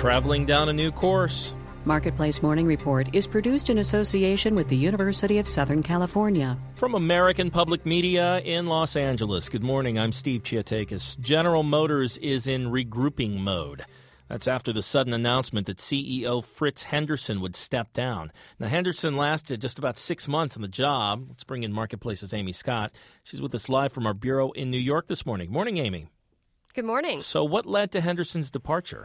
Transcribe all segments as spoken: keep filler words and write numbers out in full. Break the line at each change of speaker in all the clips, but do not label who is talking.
traveling down a new course.
Marketplace Morning Report is produced in association with the University of Southern California.
From American Public Media in Los Angeles, good morning. I'm Steve Chiatakis. General Motors is in regrouping mode. That's after the sudden announcement that C E O Fritz Henderson would step down. Now, Henderson lasted just about six months on the job. Let's bring in Marketplace's Amy Scott. She's with us live from our bureau in New York this morning. Morning, Amy.
Good morning.
So what led to Henderson's departure?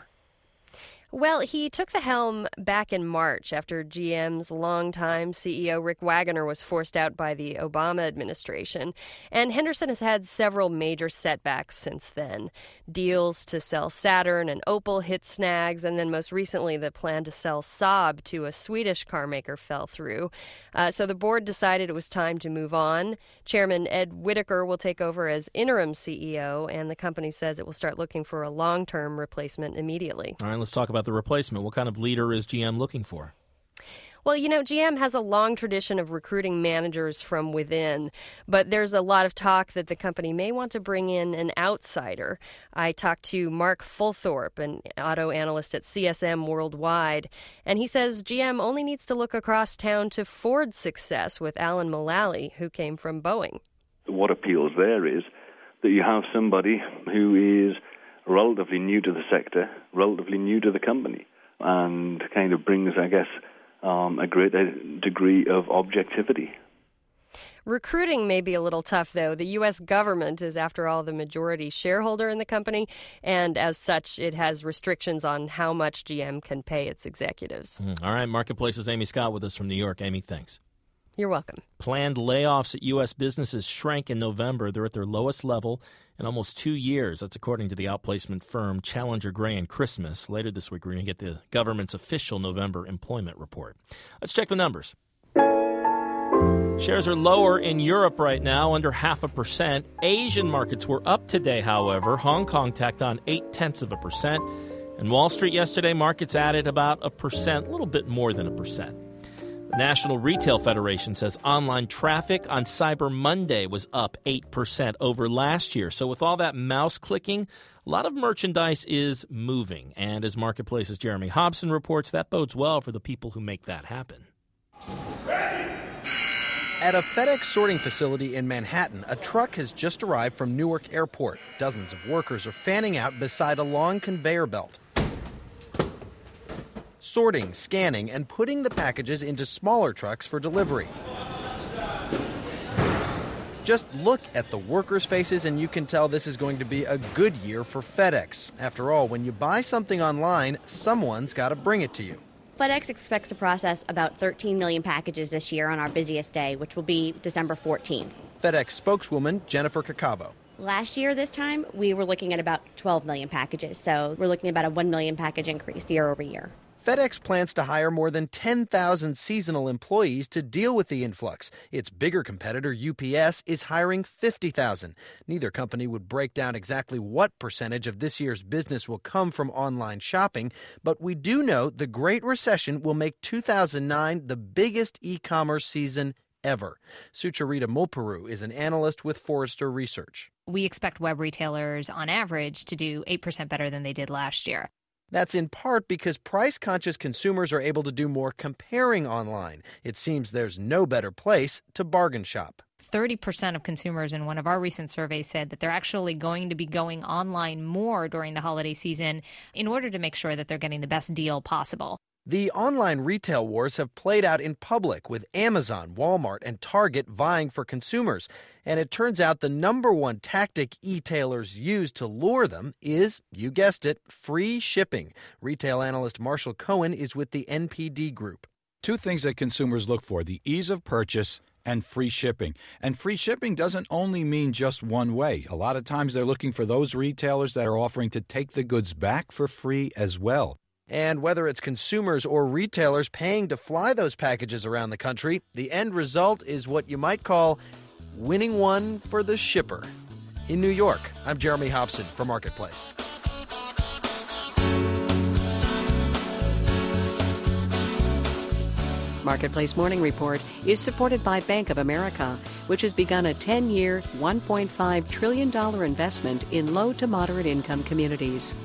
Well, he took the helm back in March after G M's longtime C E O Rick Wagoner was forced out by the Obama administration. And Henderson has had several major setbacks since then. Deals to sell Saturn and Opel hit snags, and then most recently the plan to sell Saab to a Swedish carmaker fell through. Uh, so the board decided it was time to move on. Chairman Ed Whittaker will take over as interim C E O, and the company says it will start looking for a long-term replacement immediately.
All right, let's talk about the replacement. What kind of leader is G M looking for?
Well, you know, G M has a long tradition of recruiting managers from within, but there's a lot of talk that the company may want to bring in an outsider. I talked to Mark Fulthorpe, an auto analyst at C S M Worldwide, and he says G M only needs to look across town to Ford's success with Alan Mulally, who came from Boeing.
What appeals there is that you have somebody who is relatively new to the sector, relatively new to the company, and kind of brings, I guess, um, a great degree of objectivity.
Recruiting may be a little tough, though. The U S government is, after all, the majority shareholder in the company, and as such, it has restrictions on how much G M can pay its executives.
Mm. All right, Marketplace's Amy Scott with us from New York. Amy, thanks.
You're welcome.
Planned layoffs at U S businesses shrank in November. They're at their lowest level in almost two years. That's according to the outplacement firm Challenger Gray and Christmas. Later this week, we're going to get the government's official November employment report. Let's check the numbers. Shares are lower in Europe right now, under half a percent. Asian markets were up today, however. Hong Kong tacked on eight-tenths of a percent. And Wall Street yesterday, markets added about a percent, a little bit more than a percent. The National Retail Federation says online traffic on Cyber Monday was up eight percent over last year. So with all that mouse clicking, a lot of merchandise is moving. And as Marketplace's Jeremy Hobson reports, that bodes well for the people who make that happen.
At a FedEx sorting facility in Manhattan, a truck has just arrived from Newark Airport. Dozens of workers are fanning out beside a long conveyor belt, sorting, scanning, and putting the packages into smaller trucks for delivery. Just look at the workers' faces and you can tell this is going to be a good year for FedEx. After all, when you buy something online, someone's got to bring it to you.
FedEx expects to process about thirteen million packages this year on our busiest day, which will be December fourteenth.
FedEx spokeswoman Jennifer Cacavo.
Last year, this time, we were looking at about twelve million packages, so we're looking at about a one million package increase year over year.
FedEx plans to hire more than ten thousand seasonal employees to deal with the influx. Its bigger competitor, U P S, is hiring fifty thousand. Neither company would break down exactly what percentage of this year's business will come from online shopping, but we do know the Great Recession will make two thousand nine the biggest e-commerce season ever. Sucharita Mulpuru is an analyst with Forrester Research.
We expect web retailers, on average, to do eight percent better than they did last year.
That's in part because price-conscious consumers are able to do more comparing online. It seems there's no better place to bargain shop.
thirty percent of consumers in one of our recent surveys said that they're actually going to be going online more during the holiday season in order to make sure that they're getting the best deal possible.
The online retail wars have played out in public, with Amazon, Walmart, and Target vying for consumers. And it turns out the number one tactic e-tailers use to lure them is, you guessed it, free shipping. Retail analyst Marshall Cohen is with the N P D Group.
Two things that consumers look for: the ease of purchase and free shipping. And free shipping doesn't only mean just one way. A lot of times they're looking for those retailers that are offering to take the goods back for free as well.
And whether it's consumers or retailers paying to fly those packages around the country, the end result is what you might call winning one for the shipper. In New York, I'm Jeremy Hobson for Marketplace.
Marketplace Morning Report is supported by Bank of America, which has begun a ten-year, one point five trillion dollars investment in low to moderate income communities.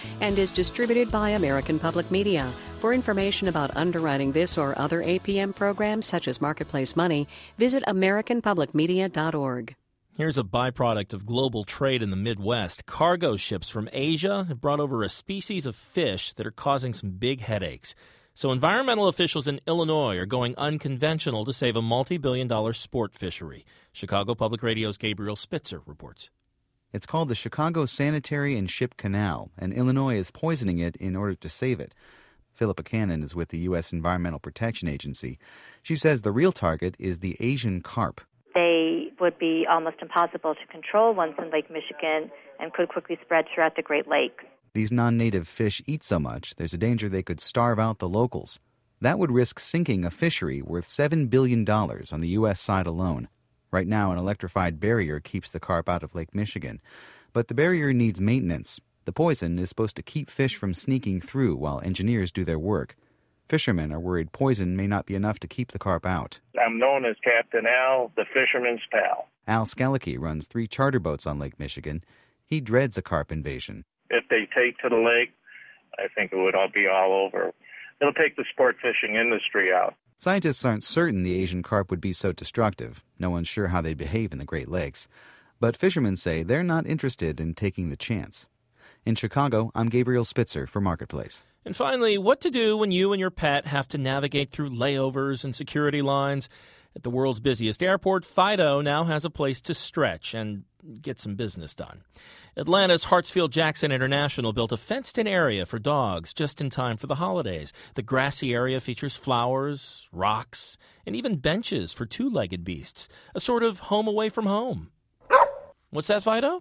and is distributed by American Public Media. For information about underwriting this or other A P M programs, such as Marketplace Money, visit american public media dot org.
Here's a byproduct of global trade in the Midwest. Cargo ships from Asia have brought over a species of fish that are causing some big headaches. So environmental officials in Illinois are going unconventional to save a multi-billion dollar sport fishery. Chicago Public Radio's Gabriel Spitzer reports.
It's called the Chicago Sanitary and Ship Canal, and Illinois is poisoning it in order to save it. Philippa Cannon is with the U S Environmental Protection Agency. She says the real target is the Asian carp.
They would be almost impossible to control once in Lake Michigan and could quickly spread throughout the Great Lakes.
These non-native fish eat so much, there's a danger they could starve out the locals. That would risk sinking a fishery worth seven billion dollars on the U S side alone. Right now, an electrified barrier keeps the carp out of Lake Michigan. But the barrier needs maintenance. The poison is supposed to keep fish from sneaking through while engineers do their work. Fishermen are worried poison may not be enough to keep the carp out.
I'm known as Captain Al, the fisherman's pal.
Al Skalicki runs three charter boats on Lake Michigan. He dreads a carp invasion.
If they take to the lake, I think it would all be all over. It'll take the sport fishing industry out.
Scientists aren't certain the Asian carp would be so destructive. No one's sure how they'd behave in the Great Lakes. But fishermen say they're not interested in taking the chance. In Chicago, I'm Gabriel Spitzer for Marketplace.
And finally, what to do when you and your pet have to navigate through layovers and security lines. At the world's busiest airport, Fido now has a place to stretch and get some business done. Atlanta's Hartsfield-Jackson International built a fenced-in area for dogs just in time for the holidays. The grassy area features flowers, rocks, and even benches for two-legged beasts, a sort of home away from home. What's that, Fido?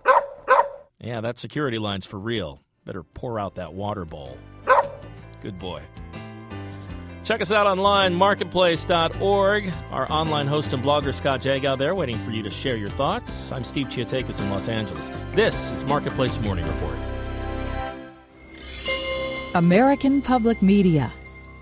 Yeah, that security line's for real. Better pour out that water bowl. Good boy. Check us out online, marketplace dot org. Our online host and blogger, Scott Jagow, there waiting for you to share your thoughts. I'm Steve Chiatakis in Los Angeles. This is Marketplace Morning Report.
American Public Media.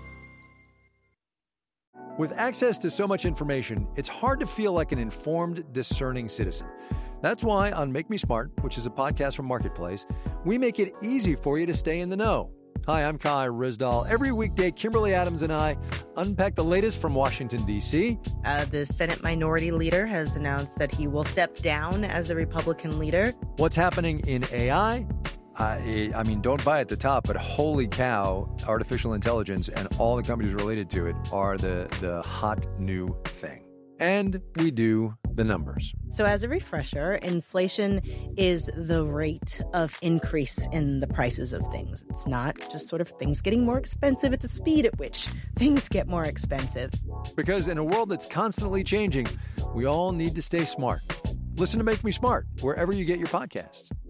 With access to so much information, it's hard to feel like an informed, discerning citizen. That's why on Make Me Smart, which is a podcast from Marketplace, we make it easy for you to stay in the know. Hi, I'm Kai Rizdal. Every weekday, Kimberly Adams and I unpack the latest from Washington, D C
Uh, the Senate Minority Leader has announced that he will step down as the Republican leader.
What's happening in A I? Uh, I mean, don't buy at the top, but holy cow, artificial intelligence and all the companies related to it are the, the hot new thing. And we do the numbers.
So as a refresher, inflation is the rate of increase in the prices of things. It's not just sort of things getting more expensive. It's the speed at which things get more expensive.
Because in a world that's constantly changing, we all need to stay smart. Listen to Make Me Smart wherever you get your podcasts.